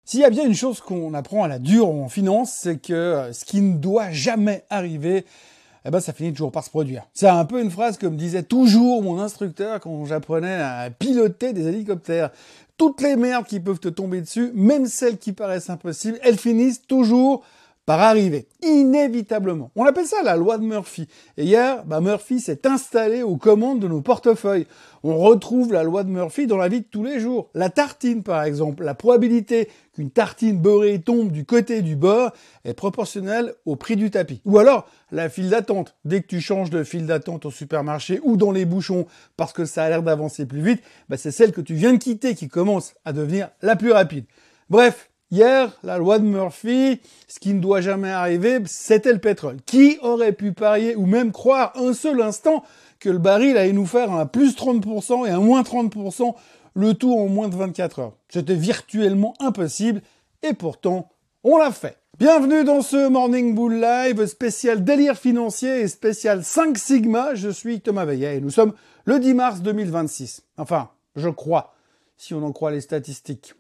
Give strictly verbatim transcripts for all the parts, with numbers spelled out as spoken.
S'il y a bien une chose qu'on apprend à la dure en finance, c'est que ce qui ne doit jamais arriver, eh ben, ça finit toujours par se produire. C'est un peu une phrase que me disait toujours mon instructeur quand j'apprenais à piloter des hélicoptères. Toutes les merdes qui peuvent te tomber dessus, même celles qui paraissent impossibles, elles finissent toujours par arriver, inévitablement. On appelle ça la loi de Murphy. Et hier, bah Murphy s'est installé aux commandes de nos portefeuilles. On retrouve la loi de Murphy dans la vie de tous les jours. La tartine, par exemple, la probabilité qu'une tartine beurrée tombe du côté du beurre est proportionnelle au prix du tapis. Ou alors, la file d'attente. Dès que tu changes de file d'attente au supermarché ou dans les bouchons parce que ça a l'air d'avancer plus vite, bah c'est celle que tu viens de quitter qui commence à devenir la plus rapide. Bref, hier, la loi de Murphy, ce qui ne doit jamais arriver, c'était le pétrole. Qui aurait pu parier ou même croire un seul instant que le baril allait nous faire un plus trente pour cent et un moins trente pour cent, le tout en moins de vingt-quatre heures. C'était virtuellement impossible et pourtant, on l'a fait. Bienvenue dans ce Morning Bull Live spécial délire financier et spécial cinq Sigma. Je suis Thomas Veillet et nous sommes le dix mars deux mille vingt-six. Enfin, je crois, si on en croit les statistiques.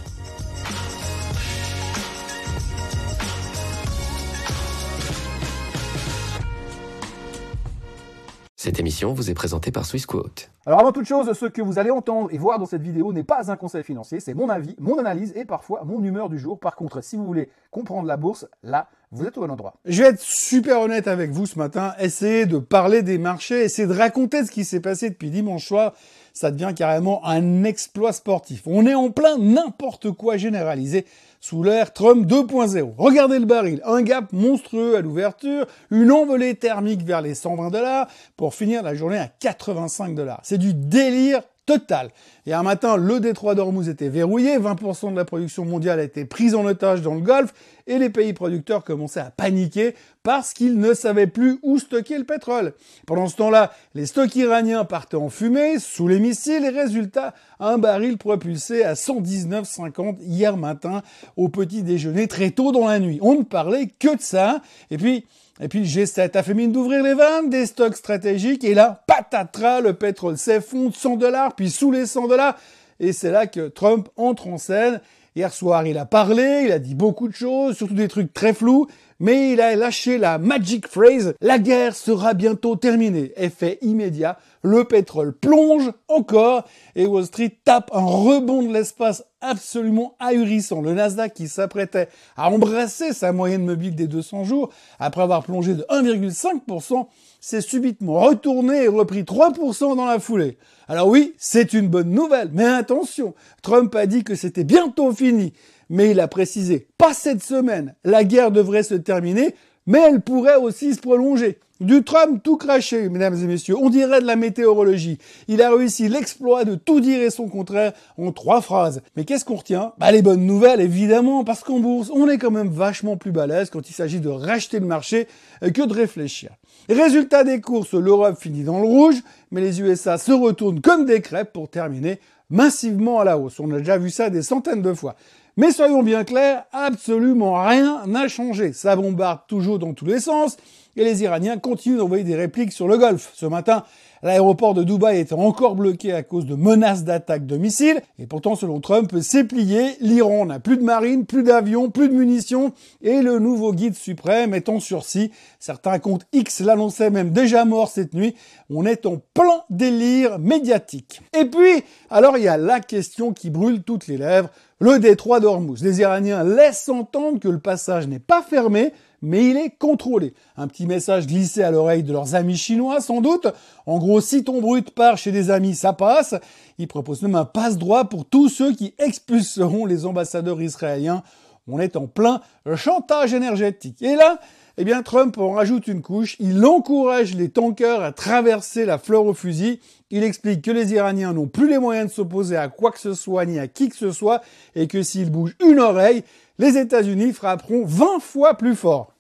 Cette émission vous est présentée par Swissquote. Alors avant toute chose, ce que vous allez entendre et voir dans cette vidéo n'est pas un conseil financier, c'est mon avis, mon analyse et parfois mon humeur du jour. Par contre, si vous voulez comprendre la bourse, là, vous êtes au bon endroit. Je vais être super honnête avec vous ce matin, essayer de parler des marchés, essayer de raconter ce qui s'est passé depuis dimanche soir, ça devient carrément un exploit sportif. On est en plein n'importe quoi généralisé sous l'ère Trump deux point zéro. Regardez le baril, un gap monstrueux à l'ouverture, une envolée thermique vers les cent vingt dollars pour finir la journée à quatre-vingt-cinq dollars. C'est du délire total. Et un matin, le détroit d'Ormuz était verrouillé, vingt pour cent de la production mondiale a été prise en otage dans le Golfe et les pays producteurs commençaient à paniquer parce qu'ils ne savaient plus où stocker le pétrole. Pendant ce temps-là, les stocks iraniens partaient en fumée, sous les missiles, et résultat, un baril propulsé à cent dix-neuf cinquante hier matin au petit déjeuner très tôt dans la nuit. On ne parlait que de ça. Et puis, Et puis le G sept a fait mine d'ouvrir les vannes, des stocks stratégiques, et là, patatras, le pétrole s'effondre, cent dollars, puis sous les cent dollars, et c'est là que Trump entre en scène. Hier soir, il a parlé, il a dit beaucoup de choses, surtout des trucs très flous, mais il a lâché la magic phrase « La guerre sera bientôt terminée ». Effet immédiat, le pétrole plonge encore et Wall Street tape un rebond de l'espace absolument ahurissant. Le Nasdaq qui s'apprêtait à embrasser sa moyenne mobile des deux cents jours, après avoir plongé de un virgule cinq pour cent, s'est subitement retourné et repris trois pour cent dans la foulée. Alors oui, c'est une bonne nouvelle, mais attention, Trump a dit que c'était bientôt fini. Mais il a précisé, pas cette semaine, la guerre devrait se terminer, mais elle pourrait aussi se prolonger. Du Trump tout craché, mesdames et messieurs, on dirait de la météorologie. Il a réussi l'exploit de tout dire et son contraire en trois phrases. Mais qu'est-ce qu'on retient? Bah les bonnes nouvelles, évidemment, parce qu'en bourse, on est quand même vachement plus balèze quand il s'agit de racheter le marché que de réfléchir. Résultat des courses, l'Europe finit dans le rouge, mais les U S A se retournent comme des crêpes pour terminer massivement à la hausse. On a déjà vu ça des centaines de fois. Mais soyons bien clairs, absolument rien n'a changé. Ça bombarde toujours dans tous les sens et les Iraniens continuent d'envoyer des répliques sur le Golfe. Ce matin, l'aéroport de Dubaï était encore bloqué à cause de menaces d'attaque de missiles. Et pourtant, selon Trump, c'est plié. L'Iran n'a plus de marine, plus d'avions, plus de munitions. Et le nouveau guide suprême est en sursis. Certains comptes X l'annonçaient même déjà mort cette nuit. On est en plein délire médiatique. Et puis, alors il y a la question qui brûle toutes les lèvres. Le détroit d'Ormuz. Les Iraniens laissent entendre que le passage n'est pas fermé, mais il est contrôlé. Un petit message glissé à l'oreille de leurs amis chinois, sans doute. En gros, si ton brut part chez des amis, ça passe. Ils proposent même un passe-droit pour tous ceux qui expulseront les ambassadeurs israéliens. On est en plein chantage énergétique. Et là, eh bien, Trump en rajoute une couche. Il encourage les tankers à traverser la fleur au fusil. Il explique que les Iraniens n'ont plus les moyens de s'opposer à quoi que ce soit ni à qui que ce soit et que s'ils bougent une oreille, les États-Unis frapperont vingt fois plus fort.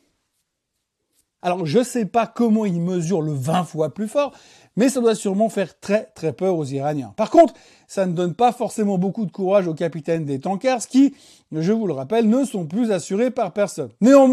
Alors, je sais pas comment ils mesurent le vingt fois plus fort, mais ça doit sûrement faire très très peur aux Iraniens. Par contre, ça ne donne pas forcément beaucoup de courage aux capitaines des tankers qui, je vous le rappelle, ne sont plus assurés par personne. Néanmoins,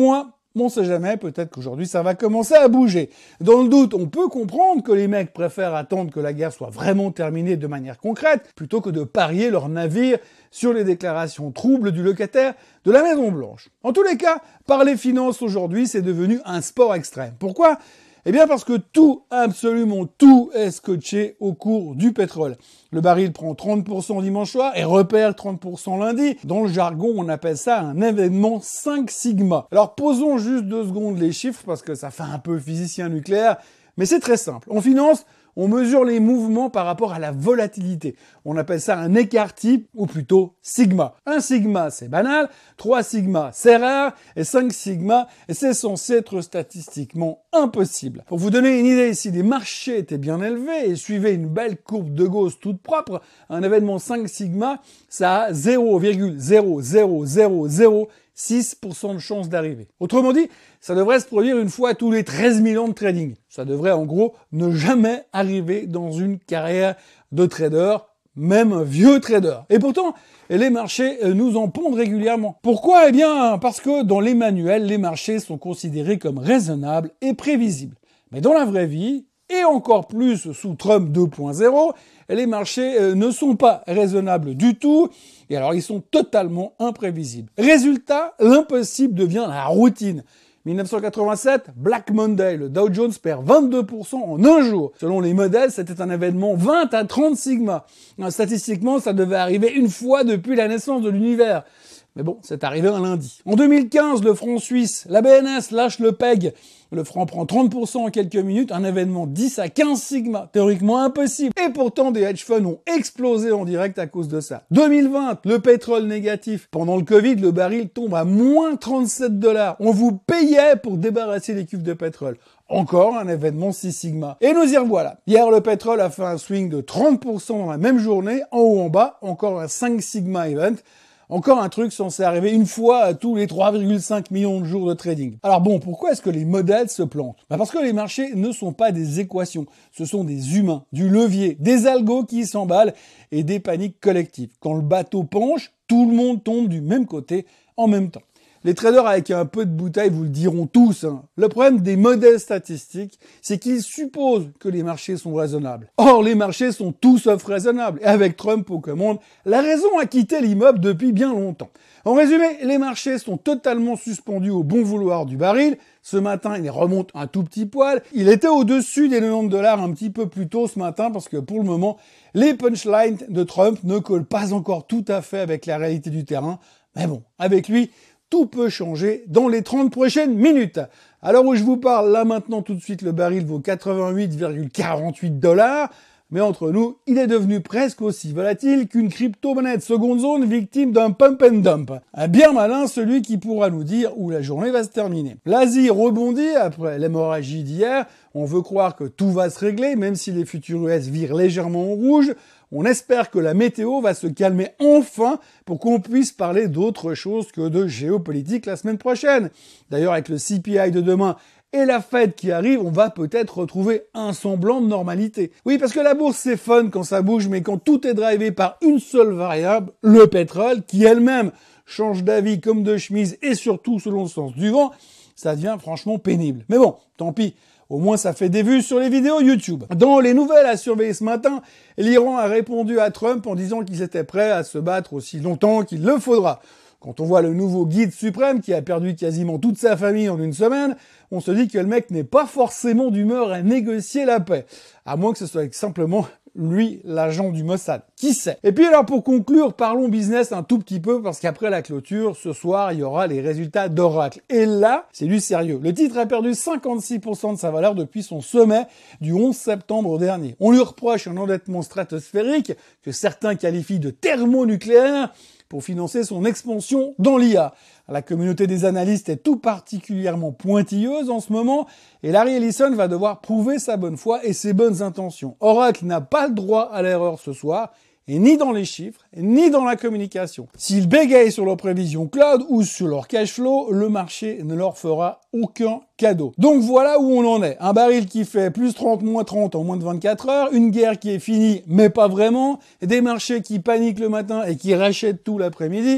Mais on sait jamais, peut-être qu'aujourd'hui ça va commencer à bouger. Dans le doute, on peut comprendre que les mecs préfèrent attendre que la guerre soit vraiment terminée de manière concrète, plutôt que de parier leur navire sur les déclarations troubles du locataire de la Maison Blanche. En tous les cas, parler finances aujourd'hui, c'est devenu un sport extrême. Pourquoi ? Eh bien parce que tout, absolument tout, est scotché au cours du pétrole. Le baril prend trente pour cent dimanche soir et repère trente pour cent lundi. Dans le jargon, on appelle ça un événement cinq sigma. Alors posons juste deux secondes les chiffres parce que ça fait un peu physicien nucléaire, mais c'est très simple. En finance, on mesure les mouvements par rapport à la volatilité. On appelle ça un écart type, ou plutôt sigma. Un sigma, c'est banal. Trois sigma, c'est rare. Et cinq sigma, c'est censé être statistiquement impossible. Pour vous donner une idée, si les marchés étaient bien élevés et suivaient une belle courbe de Gauss toute propre, un événement cinq sigma, ça a zéro virgule zéro zéro zéro zéro six pour cent de chance d'arriver. Autrement dit, ça devrait se produire une fois tous les treize mille ans de trading. Ça devrait en gros ne jamais arriver dans une carrière de trader, même un vieux trader. Et pourtant, les marchés nous en pondent régulièrement. Pourquoi ? Eh bien, parce que dans les manuels, les marchés sont considérés comme raisonnables et prévisibles. Mais dans la vraie vie, et encore plus sous Trump deux point zéro, les marchés ne sont pas raisonnables du tout, et alors ils sont totalement imprévisibles. Résultat, l'impossible devient la routine. dix-neuf cent quatre-vingt-sept, Black Monday, le Dow Jones perd vingt-deux pour cent en un jour. Selon les modèles, c'était un événement vingt à trente sigma. Statistiquement, ça devait arriver une fois depuis la naissance de l'univers. Mais bon, c'est arrivé un lundi. En deux mille quinze, le franc suisse, la B N S lâche le P E G. Le franc prend trente pour cent en quelques minutes, un événement dix à quinze sigma, théoriquement impossible. Et pourtant, des hedge funds ont explosé en direct à cause de ça. deux mille vingt, le pétrole négatif. Pendant le Covid, le baril tombe à moins trente-sept dollars. On vous payait pour débarrasser les cuves de pétrole. Encore un événement six sigma. Et nous y revoilà. Hier, le pétrole a fait un swing de trente pour cent dans la même journée, en haut en bas, encore un cinq sigma event. Encore un truc censé arriver une fois à tous les trois virgule cinq millions de jours de trading. Alors bon, pourquoi est-ce que les modèles se plantent ? Bah parce que les marchés ne sont pas des équations, ce sont des humains, du levier, des algos qui s'emballent et des paniques collectives. Quand le bateau penche, tout le monde tombe du même côté en même temps. Les traders avec un peu de bouteille vous le diront tous, hein. Le problème des modèles statistiques, c'est qu'ils supposent que les marchés sont raisonnables. Or, les marchés sont tout sauf raisonnables. Et avec Trump aux commandes, la raison a quitté l'immeuble depuis bien longtemps. En résumé, les marchés sont totalement suspendus au bon vouloir du baril. Ce matin, il remonte un tout petit poil. Il était au-dessus des quatre-vingt-dix dollars un petit peu plus tôt ce matin parce que pour le moment, les punchlines de Trump ne collent pas encore tout à fait avec la réalité du terrain. Mais bon, avec lui, tout peut changer dans les trente prochaines minutes. À l'heure où je vous parle, là maintenant tout de suite, le baril vaut quatre-vingt-huit virgule quarante-huit dollars. Mais entre nous, il est devenu presque aussi volatile qu'une crypto-monnaie de seconde zone victime d'un pump and dump. Un bien malin, celui qui pourra nous dire où la journée va se terminer. L'Asie rebondit après l'hémorragie d'hier. On veut croire que tout va se régler, même si les futurs U S virent légèrement en rouge. On espère que la météo va se calmer enfin pour qu'on puisse parler d'autre chose que de géopolitique la semaine prochaine. D'ailleurs, avec le C P I de demain et la Fed qui arrive, on va peut-être retrouver un semblant de normalité. Oui, parce que la bourse, c'est fun quand ça bouge, mais quand tout est drivé par une seule variable, le pétrole, qui elle-même change d'avis comme de chemise et surtout selon le sens du vent, ça devient franchement pénible. Mais bon, tant pis. Au moins, ça fait des vues sur les vidéos YouTube. Dans les nouvelles à surveiller ce matin, l'Iran a répondu à Trump en disant qu'ils étaient prêts à se battre aussi longtemps qu'il le faudra. Quand on voit le nouveau guide suprême qui a perdu quasiment toute sa famille en une semaine, on se dit que le mec n'est pas forcément d'humeur à négocier la paix. À moins que ce soit simplement lui, l'agent du Mossad. Qui sait? Et puis alors pour conclure, parlons business un tout petit peu parce qu'après la clôture, ce soir, il y aura les résultats d'Oracle. Et là, c'est du sérieux. Le titre a perdu cinquante-six pour cent de sa valeur depuis son sommet du onze septembre dernier. On lui reproche un endettement stratosphérique que certains qualifient de thermonucléaire pour financer son expansion dans l'I A. La communauté des analystes est tout particulièrement pointilleuse en ce moment et Larry Ellison va devoir prouver sa bonne foi et ses bonnes intentions. Oracle n'a pas le droit à l'erreur ce soir, et ni dans les chiffres, ni dans la communication. S'ils bégayent sur leurs prévisions cloud ou sur leur cash flow, le marché ne leur fera aucun cadeau. Donc voilà où on en est. Un baril qui fait plus trente, moins trente en moins de vingt-quatre heures, une guerre qui est finie, mais pas vraiment, des marchés qui paniquent le matin et qui rachètent tout l'après-midi.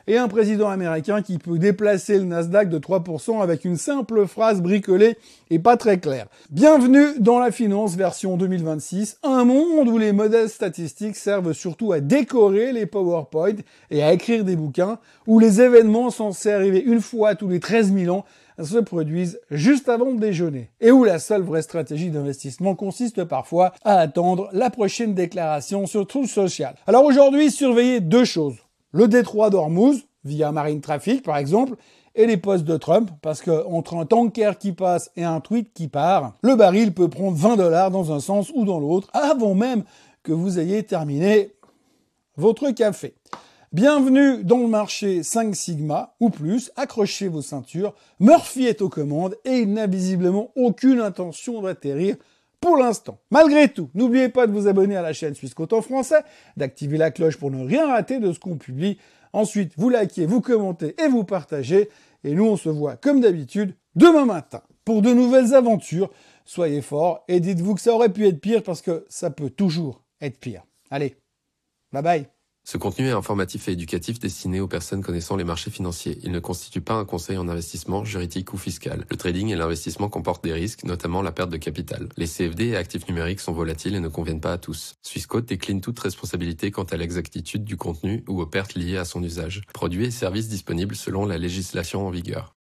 et un président américain qui peut déplacer le Nasdaq de trois pour cent avec une simple phrase bricolée et pas très claire. Bienvenue dans la finance version deux mille vingt-six, un monde où les modèles statistiques servent surtout à décorer les PowerPoint et à écrire des bouquins, où les événements censés arriver une fois tous les treize mille ans se produisent juste avant le déjeuner, et où la seule vraie stratégie d'investissement consiste parfois à attendre la prochaine déclaration sur Truth Social. Alors aujourd'hui, surveillez deux choses. Le détroit d'Ormuz, via Marine Traffic par exemple, et les postes de Trump, parce que entre un tanker qui passe et un tweet qui part, le baril peut prendre vingt dollars dans un sens ou dans l'autre, avant même que vous ayez terminé votre café. Bienvenue dans le marché cinq sigma ou plus, accrochez vos ceintures, Murphy est aux commandes et il n'a visiblement aucune intention d'atterrir pour l'instant. Malgré tout, n'oubliez pas de vous abonner à la chaîne Swissquote en français, d'activer la cloche pour ne rien rater de ce qu'on publie. Ensuite, vous likez, vous commentez et vous partagez. Et nous, on se voit comme d'habitude demain matin pour de nouvelles aventures. Soyez forts et dites-vous que ça aurait pu être pire parce que ça peut toujours être pire. Allez, bye bye. Ce contenu est informatif et éducatif destiné aux personnes connaissant les marchés financiers. Il ne constitue pas un conseil en investissement, juridique ou fiscal. Le trading et l'investissement comportent des risques, notamment la perte de capital. Les C F D et actifs numériques sont volatiles et ne conviennent pas à tous. Swissquote décline toute responsabilité quant à l'exactitude du contenu ou aux pertes liées à son usage. Produits et services disponibles selon la législation en vigueur.